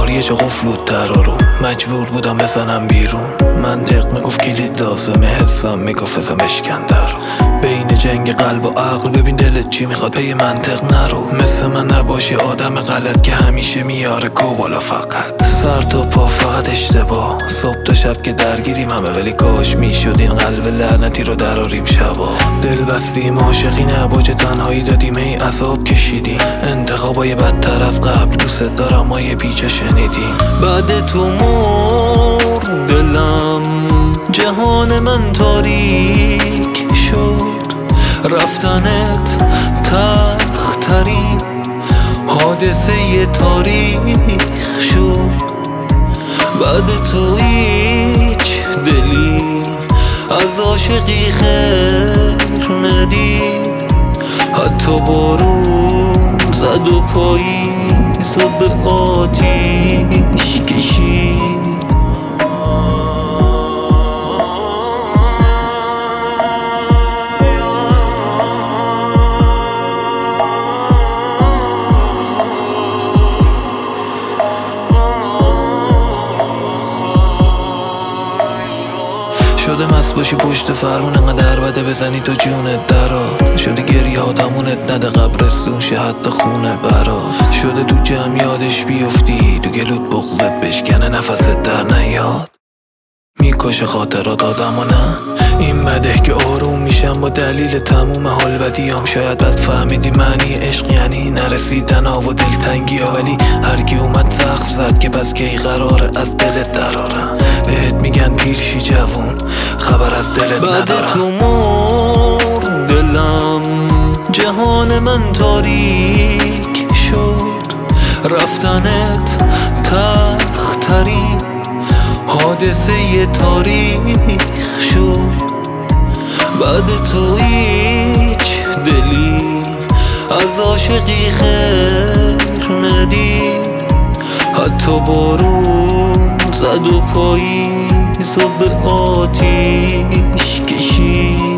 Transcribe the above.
چه قفل بود در رو مجبور بودم بزنم بیرون. منطق میگفت کلید لازمه، حسم میگفت ازم بشکن در بین جنگ قلب و عقل. ببین دلت چی میخواد پی منطق نرو، مثل من نباشی آدم غلط که همیشه میاره کو بالا فقط. سر تا پا فقط اشتباه، صبح تا شب که درگیریم همه، ولی کاش میشد این قلب لعنتی رو دراریم شبا. دل بستیم عاشقی نباج تنهایی دادیم، ای عذاب کشیدیم انتخابای بدتر از قبل. دوست دارم ما یه بیجا شنیدیم. بعد تو مرد دلم، جهان من تاریک شد، رفتنت تلخ ترین حادثه تاریخ شد. بعد تو هیچ دلی از عاشقی خیر ندید، حتی بارون زد و پاییز و به آتیش کشید. شده مست باشی پشت فرمون، انقدر بده بزنی تو جونت درات. شده گریه ها تمونت نده قبرستون شه حتی خونه برات. شده تو جمع یادش بیفتی، تو گلوت بغضت بشکنه نفست در نیاد. میکشه خاطرات آدم و نه این بده که آروم میشم با دلیل تموم حال بدیام. شاید بد فهمیدی معنی عشق یعنی نرسیدن ها و دلتنگی ها، ولی هرکی اومد سقف زد که پس کی قراره از دلت درارم. بهت میگن پیرشی جوون خبر از دلت ندارم. بعد تو مرد دلم، جهان من تاریک شد، رفتنت تلخ ترین حادثه تاریخ شد. بعد تو هیچ دلی از عاشقی خیر ندید، حتی بارون زد و پاییز و به آتیش کشید.